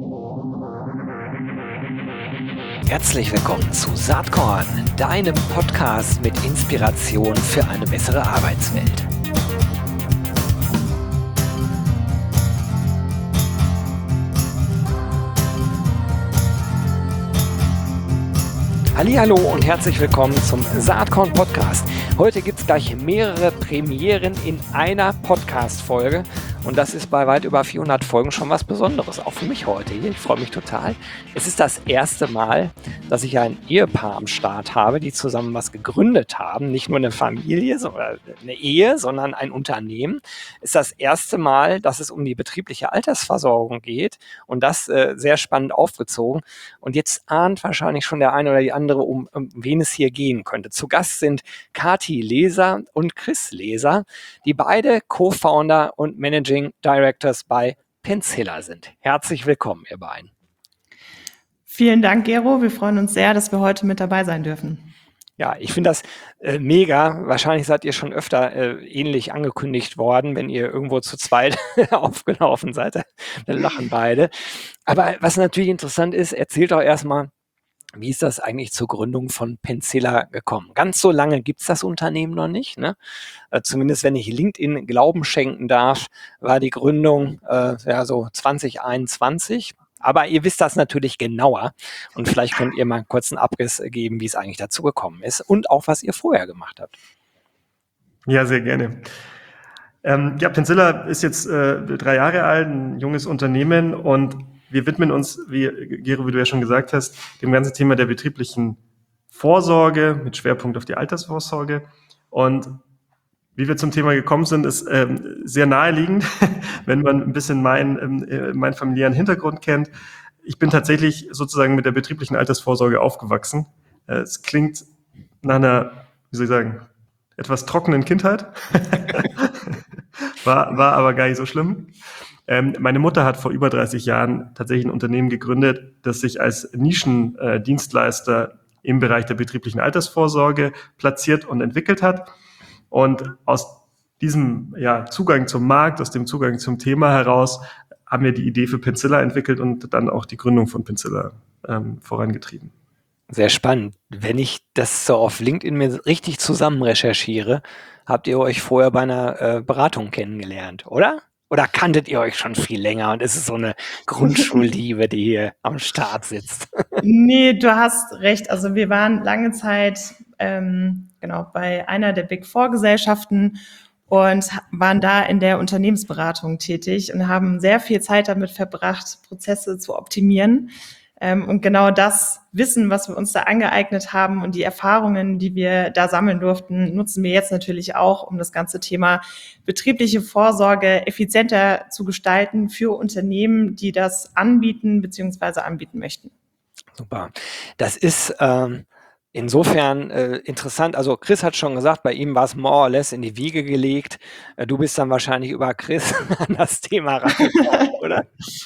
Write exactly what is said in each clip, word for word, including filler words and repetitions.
Herzlich willkommen zu Saatkorn, deinem Podcast mit Inspiration für eine bessere Arbeitswelt. Hallihallo und herzlich willkommen zum Saatkorn Podcast. Heute gibt es gleich mehrere Premieren in einer Podcast-Folge und das ist bei weit über vierhundert Folgen schon was Besonderes, auch für mich heute hier. Ich freue mich total. Es ist das erste Mal, dass ich ein Ehepaar am Start habe, die zusammen was gegründet haben. Nicht nur eine Familie oder eine Ehe, sondern ein Unternehmen. Es ist das erste Mal, dass es um die betriebliche Altersversorgung geht und das äh, sehr spannend aufgezogen. Und jetzt ahnt wahrscheinlich schon der eine oder die andere, um, um wen es hier gehen könnte. Zu Gast sind Kathi Leser und Chris Leser, die beide Co-Founder und Managing Directors bei Penzilla sind. Herzlich willkommen, ihr beiden. Vielen Dank, Gero. Wir freuen uns sehr, dass wir heute mit dabei sein dürfen. Ja, ich finde das äh, mega. Wahrscheinlich seid ihr schon öfter äh, ähnlich angekündigt worden, wenn ihr irgendwo zu zweit aufgelaufen seid. Dann lachen beide. Aber was natürlich interessant ist, erzählt doch erstmal, wie ist das eigentlich zur Gründung von Penzilla gekommen? Ganz so lange gibt es das Unternehmen noch nicht, ne? Äh, zumindest wenn ich LinkedIn Glauben schenken darf, war die Gründung äh, ja so zwanzig einundzwanzig. Aber ihr wisst das natürlich genauer und vielleicht könnt ihr mal einen kurzen Abriss geben, wie es eigentlich dazu gekommen ist und auch, was ihr vorher gemacht habt. Ja, sehr gerne. Ähm, ja, Penzilla ist jetzt äh, drei Jahre alt, ein junges Unternehmen und wir widmen uns, wie Gero, wie du ja schon gesagt hast, dem ganzen Thema der betrieblichen Vorsorge mit Schwerpunkt auf die Altersvorsorge. Und wie wir zum Thema gekommen sind, ist ähm, sehr naheliegend, wenn man ein bisschen meinen ähm, meinen familiären Hintergrund kennt. Ich bin tatsächlich sozusagen mit der betrieblichen Altersvorsorge aufgewachsen. Äh, es klingt nach einer, wie soll ich sagen, etwas trockenen Kindheit, war, war aber gar nicht so schlimm. Ähm, meine Mutter hat vor über dreißig Jahren tatsächlich ein Unternehmen gegründet, das sich als Nischendienstleister äh, im Bereich der betrieblichen Altersvorsorge platziert und entwickelt hat. Und aus diesem ja, Zugang zum Markt, aus dem Zugang zum Thema heraus, haben wir die Idee für Penzilla entwickelt und dann auch die Gründung von Penzilla ähm, vorangetrieben. Sehr spannend. Wenn ich das so auf LinkedIn mir richtig zusammen recherchiere, habt ihr euch vorher bei einer äh, Beratung kennengelernt, oder? Oder kanntet ihr euch schon viel länger und es ist so eine Grundschulliebe, die hier am Start sitzt? Nee, du hast recht. Also wir waren lange Zeit ähm, genau bei einer der Big Four Gesellschaften und waren da in der Unternehmensberatung tätig und haben sehr viel Zeit damit verbracht, Prozesse zu optimieren. Ähm, und genau das Wissen, was wir uns da angeeignet haben und die Erfahrungen, die wir da sammeln durften, nutzen wir jetzt natürlich auch, um das ganze Thema betriebliche Vorsorge effizienter zu gestalten für Unternehmen, die das anbieten bzw. anbieten möchten. Super. Das ist ähm, insofern äh, interessant. Also Chris hat schon gesagt, bei ihm war es more or less in die Wiege gelegt. Äh, du bist dann wahrscheinlich über Chris an das Thema rangekommen, oder?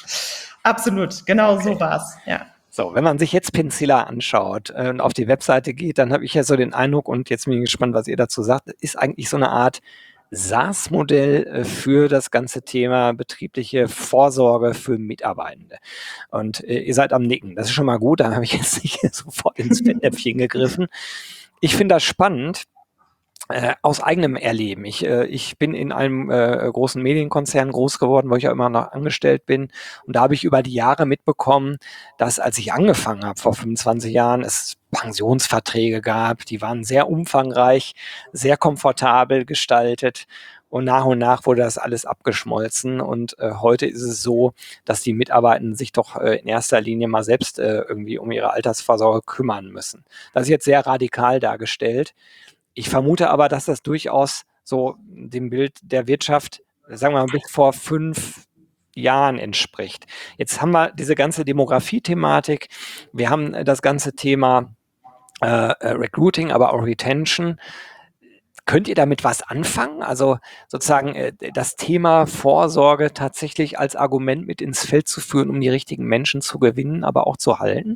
Absolut, genau Okay. So war's, ja. So, wenn man sich jetzt Penzilla anschaut äh, und auf die Webseite geht, dann habe ich ja so den Eindruck, und jetzt bin ich gespannt, was ihr dazu sagt, ist eigentlich so eine Art SaaS-Modell äh, für das ganze Thema betriebliche Vorsorge für Mitarbeitende. Und äh, ihr seid am Nicken. Das ist schon mal gut, da habe ich jetzt nicht sofort ins Fettnäpfchen gegriffen. Ich finde das spannend. Äh, aus eigenem Erleben. Ich, äh, ich bin in einem äh, großen Medienkonzern groß geworden, wo ich ja immer noch angestellt bin. Und da habe ich über die Jahre mitbekommen, dass als ich angefangen habe, vor fünfundzwanzig Jahren, es Pensionsverträge gab, die waren sehr umfangreich, sehr komfortabel gestaltet. Und nach und nach wurde das alles abgeschmolzen. Und äh, heute ist es so, dass die Mitarbeitenden sich doch äh, in erster Linie mal selbst äh, irgendwie um ihre Altersvorsorge kümmern müssen. Das ist jetzt sehr radikal dargestellt. Ich vermute aber, dass das durchaus so dem Bild der Wirtschaft, sagen wir mal, bis vor fünf Jahren entspricht. Jetzt haben wir diese ganze Demografie-Thematik, wir haben das ganze Thema äh, Recruiting, aber auch Retention. Könnt ihr damit was anfangen? Also sozusagen äh, das Thema Vorsorge tatsächlich als Argument mit ins Feld zu führen, um die richtigen Menschen zu gewinnen, aber auch zu halten?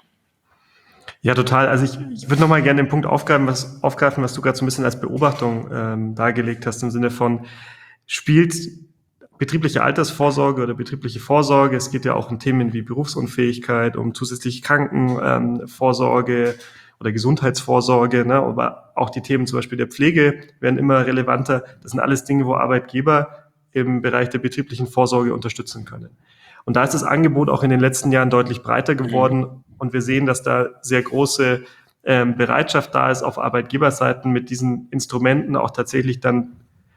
Ja, total. Also ich, ich würde nochmal gerne den Punkt aufgreifen, was, aufgreifen, was du gerade so ein bisschen als Beobachtung ähm, dargelegt hast, im Sinne von, spielt betriebliche Altersvorsorge oder betriebliche Vorsorge. Es geht ja auch um Themen wie Berufsunfähigkeit, um zusätzliche Krankenvorsorge oder Gesundheitsvorsorge, ne? Aber auch die Themen zum Beispiel der Pflege werden immer relevanter. Das sind alles Dinge, wo Arbeitgeber im Bereich der betrieblichen Vorsorge unterstützen können. Und da ist das Angebot auch in den letzten Jahren deutlich breiter geworden. Und wir sehen, dass da sehr große ähm, Bereitschaft da ist, auf Arbeitgeberseiten mit diesen Instrumenten auch tatsächlich dann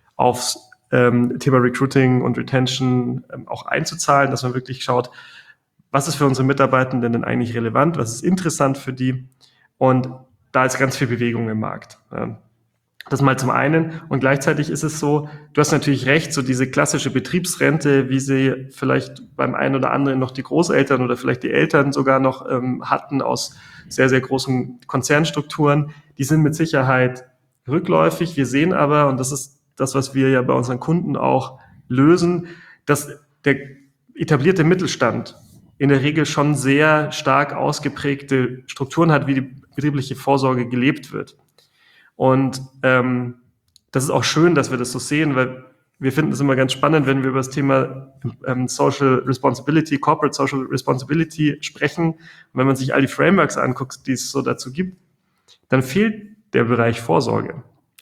aufs ähm, Thema Recruiting und Retention ähm, auch einzuzahlen, dass man wirklich schaut, was ist für unsere Mitarbeitenden denn eigentlich relevant, was ist interessant für die. Und da ist ganz viel Bewegung im Markt. Ja. Das mal zum einen. Und gleichzeitig ist es so, du hast natürlich recht, so diese klassische Betriebsrente, wie sie vielleicht beim einen oder anderen noch die Großeltern oder vielleicht die Eltern sogar noch ähm, hatten aus sehr, sehr großen Konzernstrukturen, die sind mit Sicherheit rückläufig. Wir sehen aber, und das ist das, was wir ja bei unseren Kunden auch lösen, dass der etablierte Mittelstand in der Regel schon sehr stark ausgeprägte Strukturen hat, wie die betriebliche Vorsorge gelebt wird. Und ähm, das ist auch schön, dass wir das so sehen, weil wir finden es immer ganz spannend, wenn wir über das Thema ähm, Social Responsibility, Corporate Social Responsibility sprechen. Und wenn man sich all die Frameworks anguckt, die es so dazu gibt, dann fehlt der Bereich Vorsorge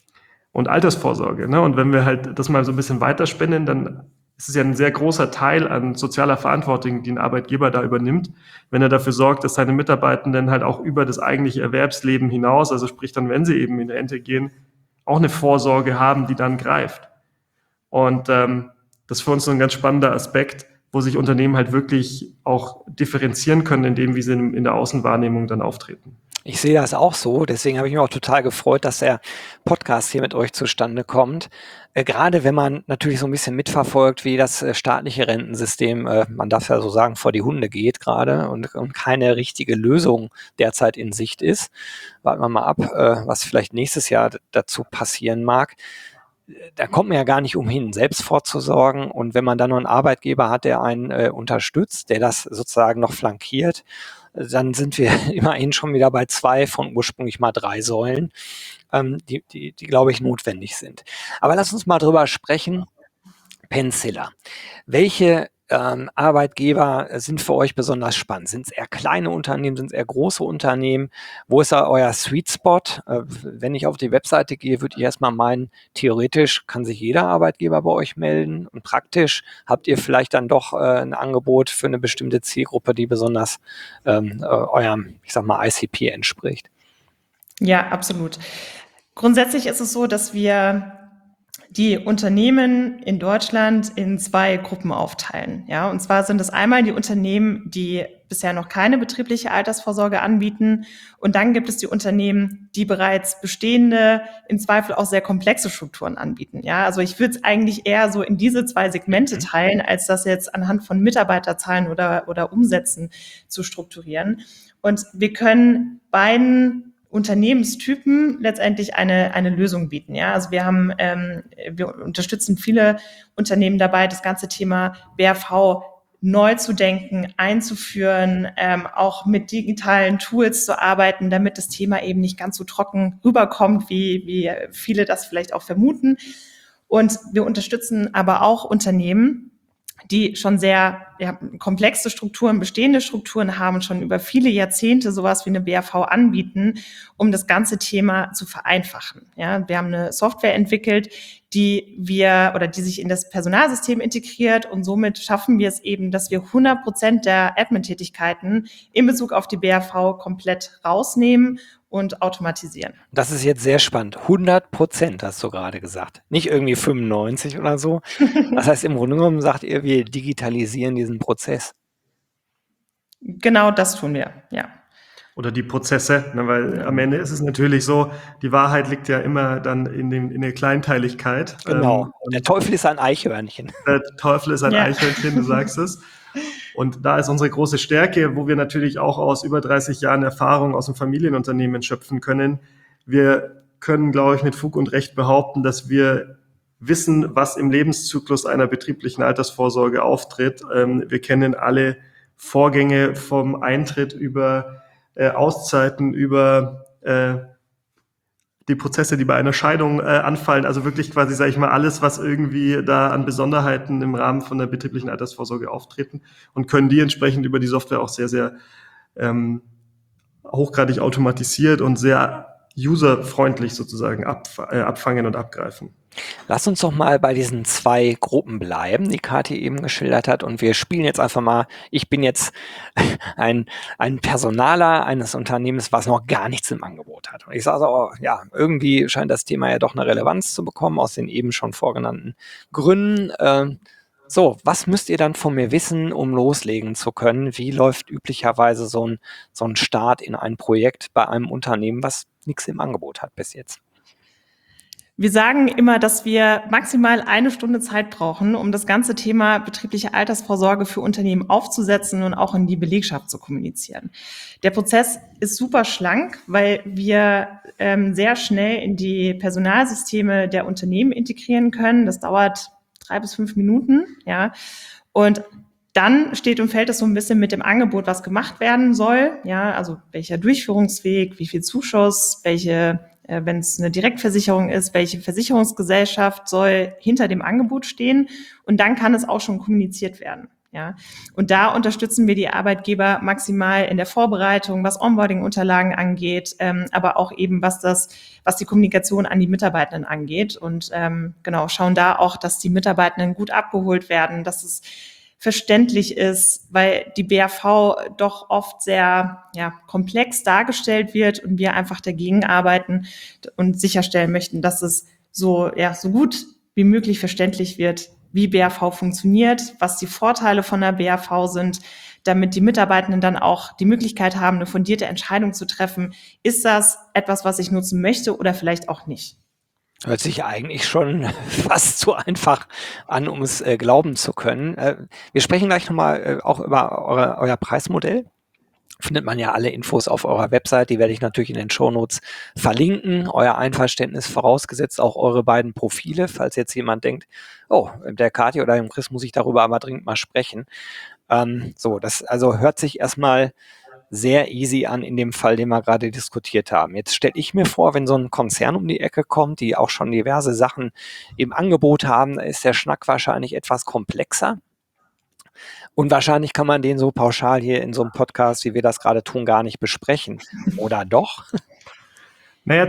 und Altersvorsorge. Ne? Und wenn wir halt das mal so ein bisschen weiterspinnen, dann ist es ja ein sehr großer Teil an sozialer Verantwortung, die ein Arbeitgeber da übernimmt, wenn er dafür sorgt, dass seine Mitarbeitenden halt auch über das eigentliche Erwerbsleben hinaus, also sprich dann, wenn sie eben in Rente gehen, auch eine Vorsorge haben, die dann greift. Und ähm, das ist für uns so ein ganz spannender Aspekt, wo sich Unternehmen halt wirklich auch differenzieren können, in dem, wie sie in der Außenwahrnehmung dann auftreten. Ich sehe das auch so, deswegen habe ich mich auch total gefreut, dass der Podcast hier mit euch zustande kommt. Äh, gerade wenn man natürlich so ein bisschen mitverfolgt, wie das äh, staatliche Rentensystem, äh, man darf ja so sagen, vor die Hunde geht gerade und, und keine richtige Lösung derzeit in Sicht ist. Warten wir mal ab, äh, was vielleicht nächstes Jahr d- dazu passieren mag. Da kommt man ja gar nicht umhin, selbst vorzusorgen. Und wenn man dann noch einen Arbeitgeber hat, der einen äh, unterstützt, der das sozusagen noch flankiert, äh, dann sind wir immerhin schon wieder bei zwei von ursprünglich mal drei Säulen, ähm, die, die, die, glaube ich, notwendig sind. Aber lass uns mal drüber sprechen. Pencilla. Welche ähm, Arbeitgeber sind für euch besonders spannend? Sind es eher kleine Unternehmen, sind es eher große Unternehmen? Wo ist da euer Sweet Spot? Äh, wenn ich auf die Webseite gehe, würde ich erstmal meinen, theoretisch kann sich jeder Arbeitgeber bei euch melden und praktisch habt ihr vielleicht dann doch äh, ein Angebot für eine bestimmte Zielgruppe, die besonders ähm, äh, eurem, ich sag mal, I C P entspricht. Ja, absolut. Grundsätzlich ist es so, dass wir die Unternehmen in Deutschland in zwei Gruppen aufteilen. Ja, und zwar sind es einmal die Unternehmen, die bisher noch keine betriebliche Altersvorsorge anbieten. Und dann gibt es die Unternehmen, die bereits bestehende, im Zweifel auch sehr komplexe Strukturen anbieten. Ja, also ich würde es eigentlich eher so in diese zwei Segmente teilen, als das jetzt anhand von Mitarbeiterzahlen oder, oder Umsätzen zu strukturieren. Und wir können beiden Unternehmenstypen letztendlich eine, eine Lösung bieten. Ja, also wir haben, ähm, wir unterstützen viele Unternehmen dabei, das ganze Thema B R V neu zu denken, einzuführen, ähm, auch mit digitalen Tools zu arbeiten, damit das Thema eben nicht ganz so trocken rüberkommt, wie, wie viele das vielleicht auch vermuten. Und wir unterstützen aber auch Unternehmen, die schon sehr ja, komplexe Strukturen, bestehende Strukturen haben, schon über viele Jahrzehnte sowas wie eine B R V anbieten, um das ganze Thema zu vereinfachen. Ja, wir haben eine Software entwickelt, die wir oder die sich in das Personalsystem integriert und somit schaffen wir es eben, dass wir hundert Prozent der Admin-Tätigkeiten in Bezug auf die B R V komplett rausnehmen und automatisieren. Das ist jetzt sehr spannend. hundert Prozent hast du gerade gesagt. Nicht irgendwie fünfundneunzig oder so. Das heißt, im Grunde genommen sagt ihr, wir digitalisieren diesen Prozess. Genau das tun wir, ja. Oder die Prozesse, ne, weil am Ende ist es natürlich so, die Wahrheit liegt ja immer dann in, dem, in der Kleinteiligkeit. Genau. Ähm, Der Teufel ist ein Eichhörnchen. Der Teufel ist ein Ja. Eichhörnchen, du sagst es. Und da ist unsere große Stärke, wo wir natürlich auch aus über dreißig Jahren Erfahrung aus dem Familienunternehmen schöpfen können. Wir können, glaube ich, mit Fug und Recht behaupten, dass wir wissen, was im Lebenszyklus einer betrieblichen Altersvorsorge auftritt. Ähm, wir kennen alle Vorgänge vom Eintritt über äh, Auszeiten, über äh, die Prozesse, die bei einer Scheidung äh, anfallen, also wirklich quasi, sage ich mal, alles, was irgendwie da an Besonderheiten im Rahmen von der betrieblichen Altersvorsorge auftreten und können die entsprechend über die Software auch sehr, sehr ähm, hochgradig automatisiert und sehr userfreundlich sozusagen ab, äh, abfangen und abgreifen. Lass uns doch mal bei diesen zwei Gruppen bleiben, die Kathi eben geschildert hat. Und wir spielen jetzt einfach mal, ich bin jetzt ein, ein Personaler eines Unternehmens, was noch gar nichts im Angebot hat. Und ich sage so, oh, ja, irgendwie scheint das Thema ja doch eine Relevanz zu bekommen, aus den eben schon vorgenannten Gründen. Ähm, so, was müsst ihr dann von mir wissen, um loslegen zu können? Wie läuft üblicherweise so ein, so ein Start in ein Projekt bei einem Unternehmen, was nichts im Angebot hat bis jetzt? Wir sagen immer, dass wir maximal eine Stunde Zeit brauchen, um das ganze Thema betriebliche Altersvorsorge für Unternehmen aufzusetzen und auch in die Belegschaft zu kommunizieren. Der Prozess ist super schlank, weil wir ähm, sehr schnell in die Personalsysteme der Unternehmen integrieren können. Das dauert drei bis fünf Minuten, ja. Und dann steht und fällt es so ein bisschen mit dem Angebot, was gemacht werden soll, ja, also welcher Durchführungsweg, wie viel Zuschuss, welche wenn es eine Direktversicherung ist, welche Versicherungsgesellschaft soll hinter dem Angebot stehen, und dann kann es auch schon kommuniziert werden. Ja, und da unterstützen wir die Arbeitgeber maximal in der Vorbereitung, was Onboarding-Unterlagen angeht, ähm, aber auch eben was das, was die Kommunikation an die Mitarbeitenden angeht, und ähm, genau schauen da auch, dass die Mitarbeitenden gut abgeholt werden, dass es verständlich ist, weil die B A V doch oft sehr ja, komplex dargestellt wird und wir einfach dagegen arbeiten und sicherstellen möchten, dass es so, ja, so gut wie möglich verständlich wird, wie B A V funktioniert, was die Vorteile von der B A V sind, damit die Mitarbeitenden dann auch die Möglichkeit haben, eine fundierte Entscheidung zu treffen. Ist das etwas, was ich nutzen möchte oder vielleicht auch nicht? Hört sich eigentlich schon fast zu einfach an, um es äh, glauben zu können. Äh, wir sprechen gleich nochmal äh, auch über eure, euer Preismodell. Findet man ja alle Infos auf eurer Website, die werde ich natürlich in den Shownotes verlinken. Euer Einverständnis vorausgesetzt, auch eure beiden Profile, falls jetzt jemand denkt, oh, der Kathi oder dem Chris muss ich darüber aber dringend mal sprechen. Ähm, so, das also hört sich erstmal sehr easy an in dem Fall, den wir gerade diskutiert haben. Jetzt stelle ich mir vor, wenn so ein Konzern um die Ecke kommt, die auch schon diverse Sachen im Angebot haben, da ist der Schnack wahrscheinlich etwas komplexer. Und wahrscheinlich kann man den so pauschal hier in so einem Podcast, wie wir das gerade tun, gar nicht besprechen. Oder doch? Naja,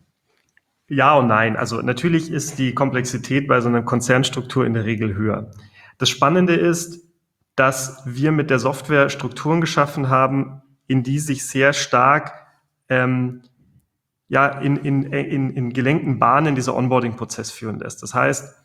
ja und nein. Also natürlich ist die Komplexität bei so einer Konzernstruktur in der Regel höher. Das Spannende ist, dass wir mit der Software Strukturen geschaffen haben, in die sich sehr stark ähm, ja, in, in, in, in gelenkten Bahnen dieser Onboarding-Prozess führen lässt. Das heißt,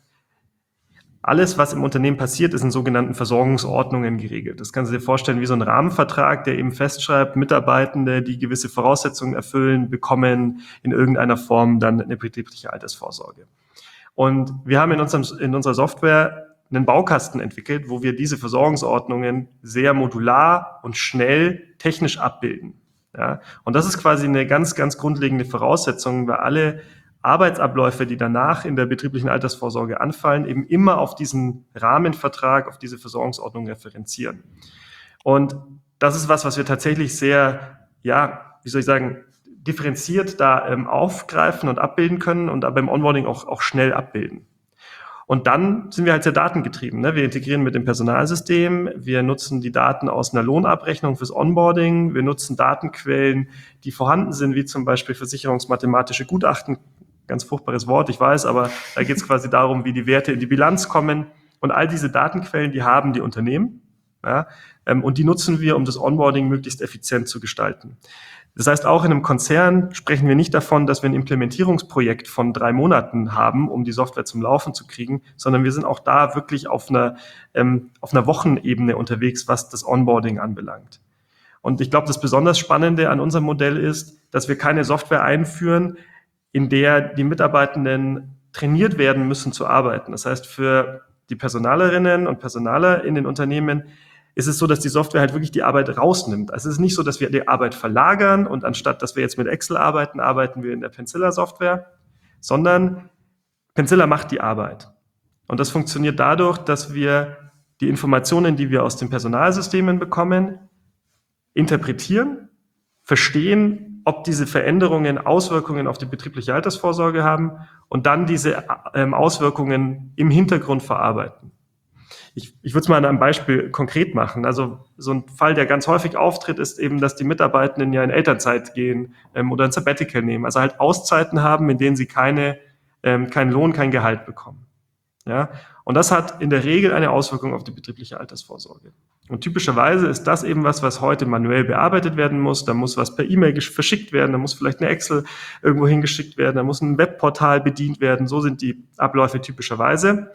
alles, was im Unternehmen passiert, ist in sogenannten Versorgungsordnungen geregelt. Das kannst du dir vorstellen wie so ein Rahmenvertrag, der eben festschreibt, Mitarbeitende, die gewisse Voraussetzungen erfüllen, bekommen in irgendeiner Form dann eine betriebliche Altersvorsorge. Und wir haben in, unserem, in unserer Software einen Baukasten entwickelt, wo wir diese Versorgungsordnungen sehr modular und schnell technisch abbilden. Ja, und das ist quasi eine ganz, ganz grundlegende Voraussetzung, weil alle Arbeitsabläufe, die danach in der betrieblichen Altersvorsorge anfallen, eben immer auf diesen Rahmenvertrag, auf diese Versorgungsordnung referenzieren. Und das ist was, was wir tatsächlich sehr, ja, wie soll ich sagen, differenziert da ähm, aufgreifen und abbilden können und da beim Onboarding auch, auch schnell abbilden. Und dann sind wir halt sehr datengetrieben. Ne? Wir integrieren mit dem Personalsystem, wir nutzen die Daten aus einer Lohnabrechnung fürs Onboarding, wir nutzen Datenquellen, die vorhanden sind, wie zum Beispiel versicherungsmathematische Gutachten. Ganz furchtbares Wort, ich weiß, aber da geht es quasi darum, wie die Werte in die Bilanz kommen. Und all diese Datenquellen, die haben die Unternehmen. Ja? Und die nutzen wir, um das Onboarding möglichst effizient zu gestalten. Das heißt, auch in einem Konzern sprechen wir nicht davon, dass wir ein Implementierungsprojekt von drei Monaten haben, um die Software zum Laufen zu kriegen, sondern wir sind auch da wirklich auf einer, ähm, auf einer Wochenebene unterwegs, was das Onboarding anbelangt. Und ich glaube, das besonders Spannende an unserem Modell ist, dass wir keine Software einführen, in der die Mitarbeitenden trainiert werden müssen zu arbeiten. Das heißt, für die Personalerinnen und Personaler in den Unternehmen ist es so, dass die Software halt wirklich die Arbeit rausnimmt. Also es ist nicht so, dass wir die Arbeit verlagern und anstatt, dass wir jetzt mit Excel arbeiten, arbeiten wir in der Pencilla-Software, sondern Pencilla macht die Arbeit. Und das funktioniert dadurch, dass wir die Informationen, die wir aus den Personalsystemen bekommen, interpretieren, verstehen, ob diese Veränderungen Auswirkungen auf die betriebliche Altersvorsorge haben und dann diese ähm, Auswirkungen im Hintergrund verarbeiten. Ich, ich würde es mal an einem Beispiel konkret machen. Also so ein Fall, der ganz häufig auftritt, ist eben, dass die Mitarbeitenden ja in Elternzeit gehen ähm, oder ein Sabbatical nehmen. Also halt Auszeiten haben, in denen sie keine, ähm, keinen Lohn, kein Gehalt bekommen. Ja? Und das hat in der Regel eine Auswirkung auf die betriebliche Altersvorsorge. Und typischerweise ist das eben was, was heute manuell bearbeitet werden muss. Da muss was per E-Mail verschickt werden, da muss vielleicht eine Excel irgendwo hingeschickt werden, da muss ein Webportal bedient werden. So sind die Abläufe typischerweise.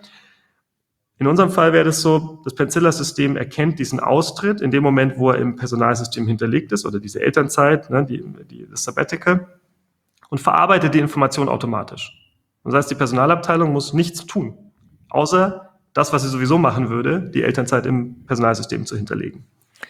In unserem Fall wäre das so, das Pencilla-System erkennt diesen Austritt in dem Moment, wo er im Personalsystem hinterlegt ist oder diese Elternzeit, ne, die, die, das Sabbatical, und verarbeitet die Information automatisch. Das heißt, die Personalabteilung muss nichts tun, außer das, was sie sowieso machen würde, die Elternzeit im Personalsystem zu hinterlegen.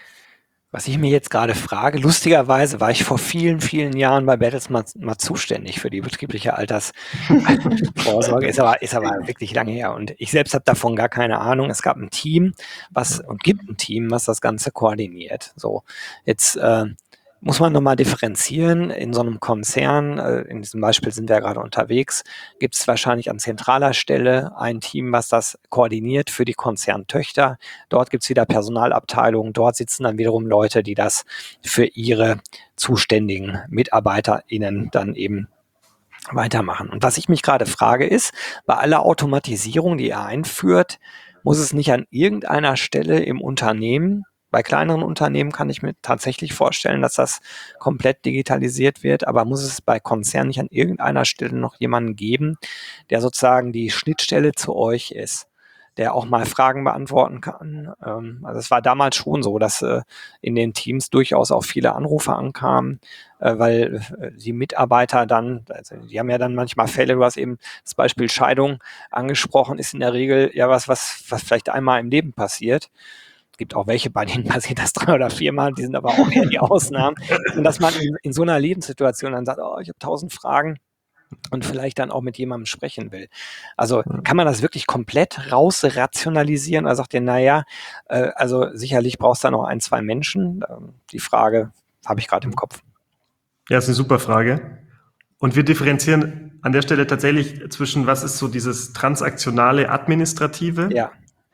Was ich mir jetzt gerade frage, lustigerweise war ich vor vielen, vielen Jahren bei Bertelsmann mal zuständig für die betriebliche Altersvorsorge, ist aber, ist aber wirklich lange her. Und ich selbst habe davon gar keine Ahnung. Es gab ein Team, was und gibt ein Team, was das Ganze koordiniert. So, jetzt äh, muss man nochmal differenzieren. In so einem Konzern, äh, in diesem Beispiel sind wir ja gerade unterwegs, gibt es wahrscheinlich an zentraler Stelle ein Team, was das koordiniert für die Konzerntöchter. Dort gibt es wieder Personalabteilungen, dort sitzen dann wiederum Leute, die das für ihre zuständigen MitarbeiterInnen dann eben weitermachen. Und was ich mich gerade frage ist, bei aller Automatisierung, die ihr einführt, muss es nicht an irgendeiner Stelle im Unternehmen, bei kleineren Unternehmen kann ich mir tatsächlich vorstellen, dass das komplett digitalisiert wird, aber muss es bei Konzernen nicht an irgendeiner Stelle noch jemanden geben, der sozusagen die Schnittstelle zu euch ist, der auch mal Fragen beantworten kann? Also es war damals schon so, dass in den Teams durchaus auch viele Anrufe ankamen, weil die Mitarbeiter dann, also die haben ja dann manchmal Fälle, du hast eben das Beispiel Scheidung angesprochen, ist in der Regel ja was, was, was vielleicht einmal im Leben passiert. Es gibt auch welche, bei denen passiert das drei oder viermal, die sind aber auch eher die Ausnahmen. Und dass man in, in so einer Lebenssituation dann sagt, oh, ich habe tausend Fragen und vielleicht dann auch mit jemandem sprechen will. Also kann man das wirklich komplett rausrationalisieren? Oder sagt ihr, naja, äh, also sicherlich brauchst du da noch ein, zwei Menschen. Ähm, die Frage habe ich gerade im Kopf. Ja, ist eine super Frage. Und wir differenzieren an der Stelle tatsächlich zwischen, was ist so dieses transaktionale Administrative, ja.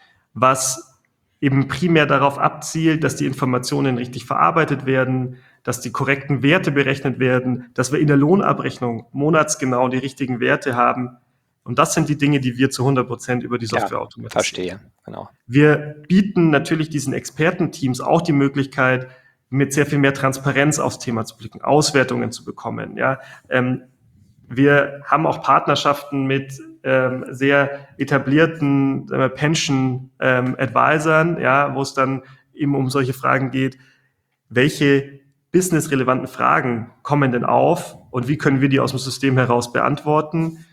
was eben primär darauf abzielt, dass die Informationen richtig verarbeitet werden, dass die korrekten Werte berechnet werden, dass wir in der Lohnabrechnung monatsgenau die richtigen Werte haben. Und das sind die Dinge, die wir zu hundert Prozent über die Software ja, automatisieren. Verstehe, genau. Wir bieten natürlich diesen Expertenteams auch die Möglichkeit, mit sehr viel mehr Transparenz aufs Thema zu blicken, Auswertungen zu bekommen. Ja, ähm, wir haben auch Partnerschaften mit ähm, sehr etablierten äh, Pension-Advisern, ähm, ja, wo es dann eben um solche Fragen geht, welche businessrelevanten Fragen kommen denn auf und wie können wir die aus dem System heraus beantworten?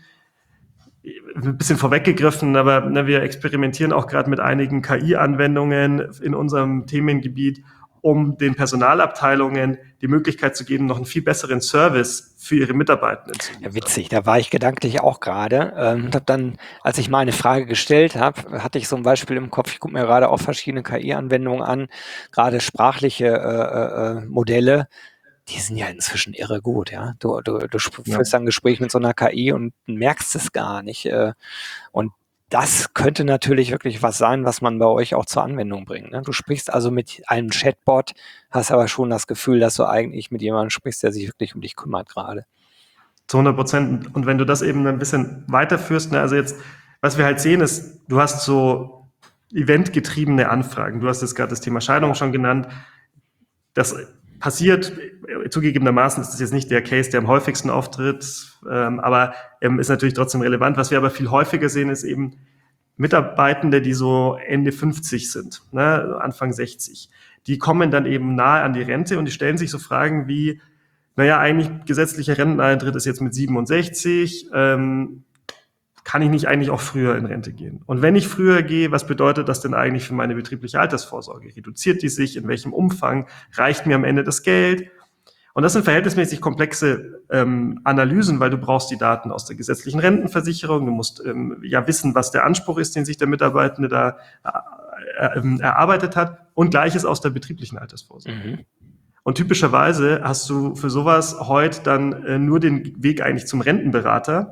Ein bisschen vorweggegriffen, aber ne, wir experimentieren auch gerade mit einigen K I-Anwendungen in unserem Themengebiet, um den Personalabteilungen die Möglichkeit zu geben, noch einen viel besseren Service für ihre Mitarbeitenden zu liefern. Ja, witzig, da war ich gedanklich auch gerade. Ähm, und habe dann, als ich meine Frage gestellt habe, hatte ich so ein Beispiel im Kopf. Ich gucke mir gerade auch verschiedene K I-Anwendungen an, gerade sprachliche äh, äh, Modelle. Die sind ja inzwischen irre gut, ja. Du, du, du führst Ja. ein Gespräch mit so einer K I und merkst es gar nicht. Äh, und das könnte natürlich wirklich was sein, was man bei euch auch zur Anwendung bringt. Ne? Du sprichst also mit einem Chatbot, hast aber schon das Gefühl, dass du eigentlich mit jemandem sprichst, der sich wirklich um dich kümmert gerade. Zu hundert Prozent. Und wenn du das eben ein bisschen weiterführst, ne, also jetzt, was wir halt sehen, ist, du hast so eventgetriebene Anfragen. Du hast jetzt gerade das Thema Scheidung schon genannt. Das passiert, zugegebenermaßen ist das jetzt nicht der Case, der am häufigsten auftritt, ähm, aber ähm, ist natürlich trotzdem relevant. Was wir aber viel häufiger sehen, ist eben Mitarbeitende, die so Ende fünfzig sind, ne, Anfang sechzig. Die kommen dann eben nahe an die Rente und die stellen sich so Fragen wie, naja, eigentlich gesetzlicher Renteneintritt ist jetzt mit siebenundsechzig, ähm, kann ich nicht eigentlich auch früher in Rente gehen? Und wenn ich früher gehe, was bedeutet das denn eigentlich für meine betriebliche Altersvorsorge? Reduziert die sich? In welchem Umfang? Reicht mir am Ende das Geld? Und das sind verhältnismäßig komplexe ähm, Analysen, weil du brauchst die Daten aus der gesetzlichen Rentenversicherung. Du musst ähm, ja wissen, was der Anspruch ist, den sich der Mitarbeitende da äh, äh, erarbeitet hat. Und Gleiches aus der betrieblichen Altersvorsorge. Mhm. Und typischerweise hast du für sowas heute dann äh, nur den Weg eigentlich zum Rentenberater.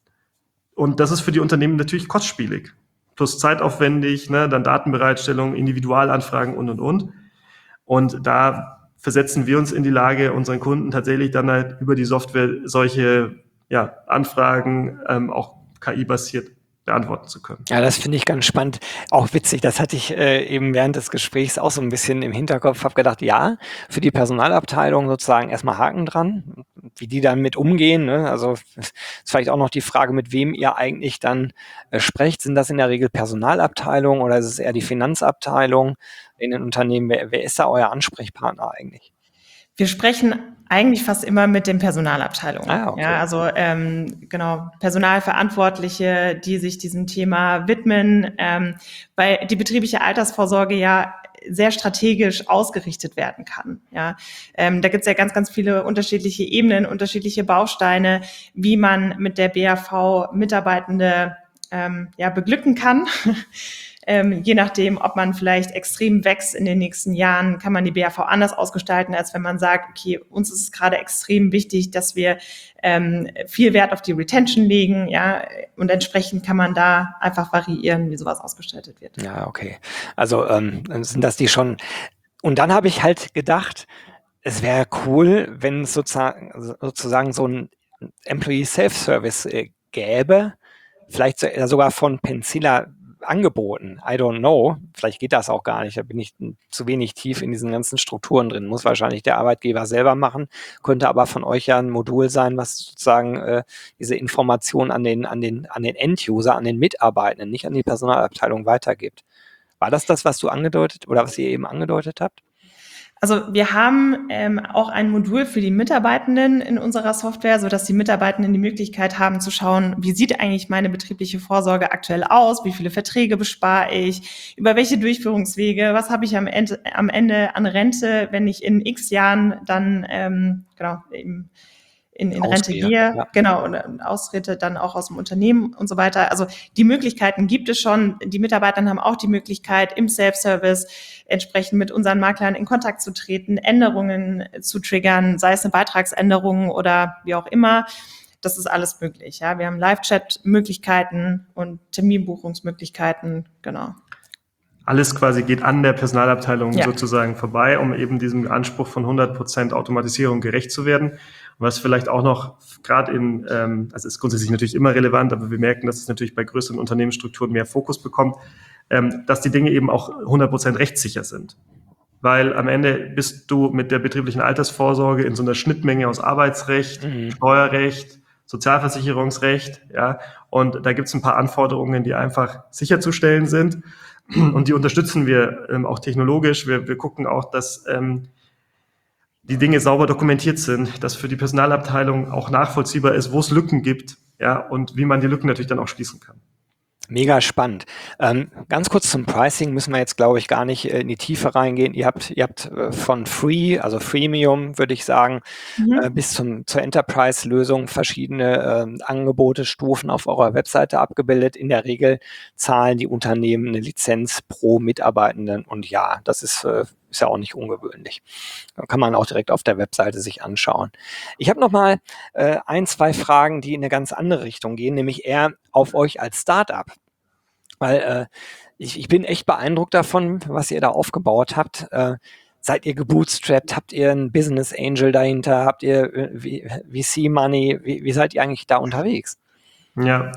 Und das ist für die Unternehmen natürlich kostspielig. Plus zeitaufwendig, ne, dann Datenbereitstellung, Individualanfragen und, und, und. Und da versetzen wir uns in die Lage, unseren Kunden tatsächlich dann halt über die Software solche ja, Anfragen ähm, auch K I-basiert beantworten zu können. Ja, das finde ich ganz spannend. Auch witzig, das hatte ich äh, eben während des Gesprächs auch so ein bisschen im Hinterkopf, habe gedacht, ja, für die Personalabteilung sozusagen erstmal Haken dran, wie die dann mit umgehen. Ne? Also ist vielleicht auch noch die Frage, mit wem ihr eigentlich dann äh, sprecht. Sind das in der Regel Personalabteilung oder ist es eher die Finanzabteilung in den Unternehmen? Wer, wer ist da euer Ansprechpartner eigentlich? Wir sprechen eigentlich fast immer mit den Personalabteilungen. Ah, okay. Ja, also ähm, genau, Personalverantwortliche, die sich diesem Thema widmen, ähm, weil die betriebliche Altersvorsorge ja sehr strategisch ausgerichtet werden kann. Ja, ähm, da gibt es ja ganz, ganz viele unterschiedliche Ebenen, unterschiedliche Bausteine, wie man mit der B A V Mitarbeitende ähm, ja, beglücken kann. Ähm, je nachdem, ob man vielleicht extrem wächst in den nächsten Jahren, kann man die B A V anders ausgestalten, als wenn man sagt, okay, uns ist es gerade extrem wichtig, dass wir ähm, viel Wert auf die Retention legen, ja, und entsprechend kann man da einfach variieren, wie sowas ausgestaltet wird. Ja, okay. Also ähm, sind das die schon. Und dann habe ich halt gedacht, es wäre cool, wenn es sozusagen, sozusagen so ein Employee Self-Service äh, gäbe, vielleicht so, äh, sogar von Pensila angeboten. I don't know. Vielleicht geht das auch gar nicht. Da bin ich zu wenig tief in diesen ganzen Strukturen drin. Muss wahrscheinlich der Arbeitgeber selber machen. Könnte aber von euch ja ein Modul sein, was sozusagen äh, diese Informationen an den, an den, an den End-User, an den Mitarbeitenden, nicht an die Personalabteilung weitergibt. War das das, was du angedeutet oder was ihr eben angedeutet habt? Also wir haben ähm, auch ein Modul für die Mitarbeitenden in unserer Software, so dass die Mitarbeitenden die Möglichkeit haben zu schauen, wie sieht eigentlich meine betriebliche Vorsorge aktuell aus, wie viele Verträge bespare ich, über welche Durchführungswege, was habe ich am Ende, am Ende an Rente, wenn ich in x Jahren dann ähm, genau eben in, in Rente Ausgehe, gehe, ja. genau, und austrete dann auch aus dem Unternehmen und so weiter. Also die Möglichkeiten gibt es schon. Die Mitarbeiter haben auch die Möglichkeit, im Self-Service entsprechend mit unseren Maklern in Kontakt zu treten, Änderungen zu triggern, sei es eine Beitragsänderung oder wie auch immer. Das ist alles möglich. Ja, wir haben Live-Chat-Möglichkeiten und Terminbuchungsmöglichkeiten, genau. Alles quasi geht an der Personalabteilung Ja. sozusagen vorbei, um eben diesem Anspruch von hundert Prozent Automatisierung gerecht zu werden. Und was vielleicht auch noch gerade in, ähm, also ist grundsätzlich natürlich immer relevant, aber wir merken, dass es natürlich bei größeren Unternehmensstrukturen mehr Fokus bekommt, ähm, dass die Dinge eben auch hundert Prozent rechtssicher sind. Weil am Ende bist du mit der betrieblichen Altersvorsorge in so einer Schnittmenge aus Arbeitsrecht, mhm. Steuerrecht, Sozialversicherungsrecht, ja, und da gibt es ein paar Anforderungen, die einfach sicherzustellen sind. Und die unterstützen wir ähm, auch technologisch. Wir, wir gucken auch, dass ähm, die Dinge sauber dokumentiert sind, dass für die Personalabteilung auch nachvollziehbar ist, wo es Lücken gibt, ja, und wie man die Lücken natürlich dann auch schließen kann. Mega spannend. Ähm, ganz kurz zum Pricing müssen wir jetzt, glaube ich, gar nicht äh, in die Tiefe reingehen. Ihr habt, ihr habt äh, von Free, also Freemium, würde ich sagen, mhm. äh, bis zum, zur Enterprise-Lösung verschiedene äh, Angebote, Stufen auf eurer Webseite abgebildet. In der Regel zahlen die Unternehmen eine Lizenz pro Mitarbeitenden. Und ja, das ist, äh, ist ja auch nicht ungewöhnlich. Da kann man auch direkt auf der Webseite sich anschauen. Ich habe noch mal äh, ein, zwei Fragen, die in eine ganz andere Richtung gehen, nämlich eher auf euch als Startup. Weil äh, ich, ich bin echt beeindruckt davon, was ihr da aufgebaut habt. Äh, seid ihr gebootstrapped? Habt ihr einen Business Angel dahinter? Habt ihr äh, V C Money? Wie, wie seid ihr eigentlich da unterwegs? Ja,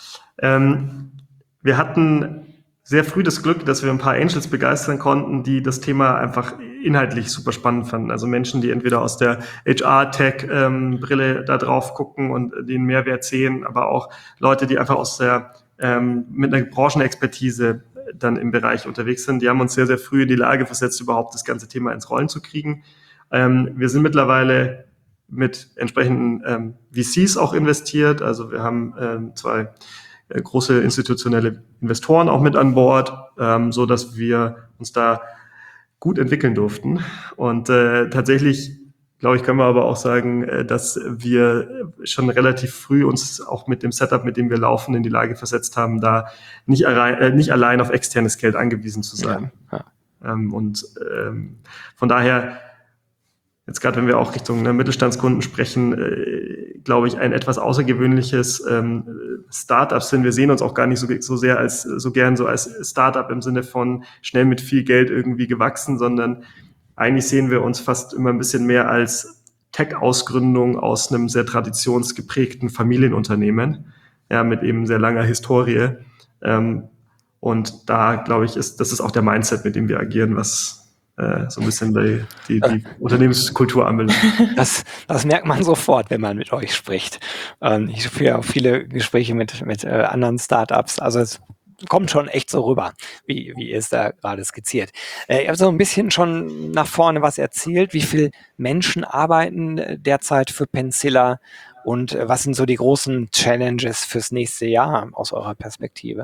ähm, wir hatten sehr früh das Glück, dass wir ein paar Angels begeistern konnten, die das Thema einfach inhaltlich super spannend fanden. Also Menschen, die entweder aus der H R-Tech-Brille ähm, da drauf gucken und den Mehrwert sehen, aber auch Leute, die einfach aus der ähm, mit einer Branchenexpertise dann im Bereich unterwegs sind. Die haben uns sehr, sehr früh in die Lage versetzt, überhaupt das ganze Thema ins Rollen zu kriegen. Ähm, wir sind mittlerweile mit entsprechenden ähm, V Cs auch investiert. Also wir haben ähm, zwei äh, große institutionelle Investoren auch mit an Bord, ähm, so dass wir uns da gut entwickeln durften. Und äh, tatsächlich, glaube ich, können wir aber auch sagen, äh, dass wir schon relativ früh uns auch mit dem Setup, mit dem wir laufen, in die Lage versetzt haben, da nicht, äh, nicht allein auf externes Geld angewiesen zu sein. Ja, ja. Ähm, und ähm, von daher jetzt gerade wenn wir auch Richtung ne, Mittelstandskunden sprechen, äh, glaube ich, ein etwas außergewöhnliches ähm, Startup sind. Wir sehen uns auch gar nicht so, so sehr als so gern so als Startup im Sinne von schnell mit viel Geld irgendwie gewachsen, sondern eigentlich sehen wir uns fast immer ein bisschen mehr als Tech-Ausgründung aus einem sehr traditionsgeprägten Familienunternehmen, ja, mit eben sehr langer Historie. Ähm, und da, glaube ich, ist das ist auch der Mindset, mit dem wir agieren, was äh, so ein bisschen die, die, die Unternehmenskultur anbelangt. Das, das merkt man sofort, wenn man mit euch spricht. Ähm, ich führe auch viele Gespräche mit, mit äh, anderen Startups. Also es kommt schon echt so rüber, wie, wie ihr es da gerade skizziert. Äh, ihr habt so ein bisschen schon nach vorne was erzählt. Wie viele Menschen arbeiten äh, derzeit für Pencilla und äh, was sind so die großen Challenges fürs nächste Jahr aus eurer Perspektive?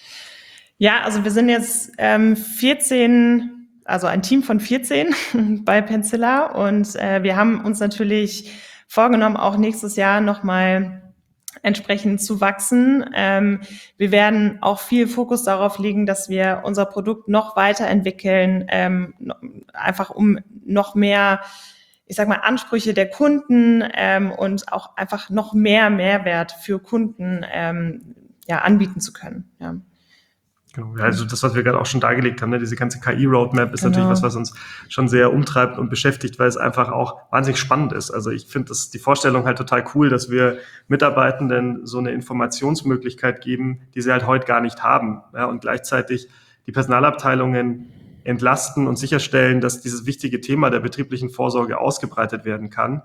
Ja, also wir sind jetzt ähm, vierzehn, also ein Team von vierzehn bei Pencilla und äh, wir haben uns natürlich vorgenommen, auch nächstes Jahr nochmal entsprechend zu wachsen. Ähm, wir werden auch viel Fokus darauf legen, dass wir unser Produkt noch weiterentwickeln, ähm, einfach um noch mehr, ich sag mal, Ansprüche der Kunden ähm, und auch einfach noch mehr Mehrwert für Kunden ähm, ja, anbieten zu können. Ja. Genau. Also das, was wir gerade auch schon dargelegt haben, ne, diese ganze K I-Roadmap ist Genau. natürlich was, was uns schon sehr umtreibt und beschäftigt, weil es einfach auch wahnsinnig spannend ist. Also ich finde das die Vorstellung halt total cool, dass wir Mitarbeitenden so eine Informationsmöglichkeit geben, die sie halt heute gar nicht haben. Ja, und gleichzeitig die Personalabteilungen entlasten und sicherstellen, dass dieses wichtige Thema der betrieblichen Vorsorge ausgebreitet werden kann,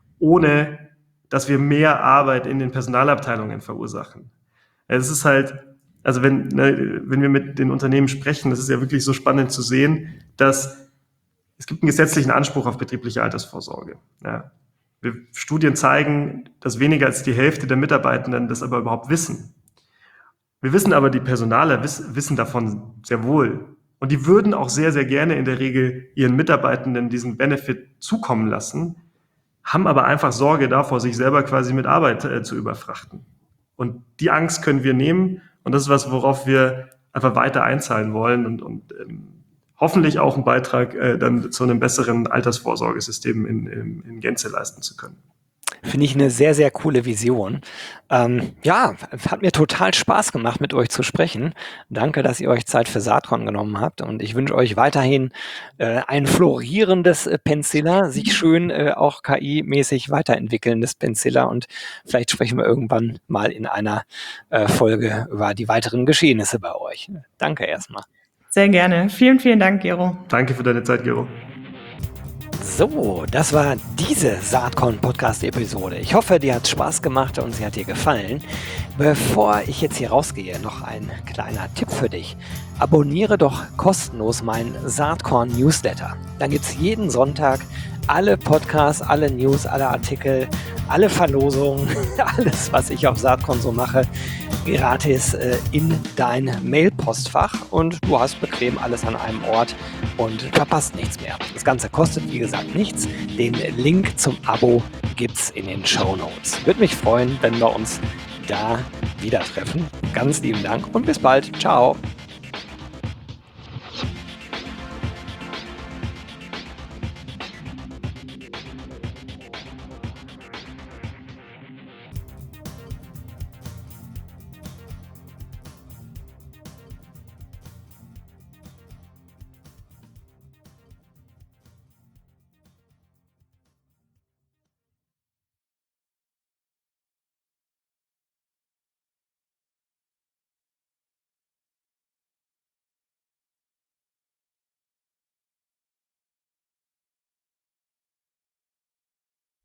ohne dass wir mehr Arbeit in den Personalabteilungen verursachen. Es ist halt Also wenn, ne, wenn wir mit den Unternehmen sprechen, das ist ja wirklich so spannend zu sehen, dass es gibt einen gesetzlichen Anspruch auf betriebliche Altersvorsorge. Ja. Wir, Studien zeigen, dass weniger als die Hälfte der Mitarbeitenden das aber überhaupt wissen. Wir wissen aber, die Personaler wiss, wissen davon sehr wohl. Und die würden auch sehr, sehr gerne in der Regel ihren Mitarbeitenden diesen Benefit zukommen lassen, haben aber einfach Sorge davor, sich selber quasi mit Arbeit äh, zu überfrachten. Und die Angst können wir nehmen. Und das ist was, worauf wir einfach weiter einzahlen wollen und, und ähm, hoffentlich auch einen Beitrag äh, dann zu einem besseren Altersvorsorgesystem in, in, in Gänze leisten zu können. Finde ich eine sehr, sehr coole Vision. Ähm, ja, hat mir total Spaß gemacht, mit euch zu sprechen. Danke, dass ihr euch Zeit für Saatkorn genommen habt und ich wünsche euch weiterhin äh, ein florierendes äh, Pencilla, sich schön äh, auch K I-mäßig weiterentwickelndes Pencilla und vielleicht sprechen wir irgendwann mal in einer äh, Folge über die weiteren Geschehnisse bei euch. Danke erstmal. Sehr gerne. Vielen, vielen Dank, Gero. Danke für deine Zeit, Gero. So, das war diese Saatkorn-Podcast-Episode. Ich hoffe, dir hat Spaß gemacht und sie hat dir gefallen. Bevor ich jetzt hier rausgehe, noch ein kleiner Tipp für dich. Abonniere doch kostenlos meinen Saatkorn-Newsletter. Dann gibt es jeden Sonntag alle Podcasts, alle News, alle Artikel, alle Verlosungen, alles, was ich auf Saatkorn so mache, gratis äh, in dein Mailpostfach und du hast bequem alles an einem Ort und verpasst nichts mehr. Das Ganze kostet, wie gesagt, nichts. Den Link zum Abo gibt's in den Shownotes. Würde mich freuen, wenn wir uns da wieder treffen. Ganz lieben Dank und bis bald. Ciao.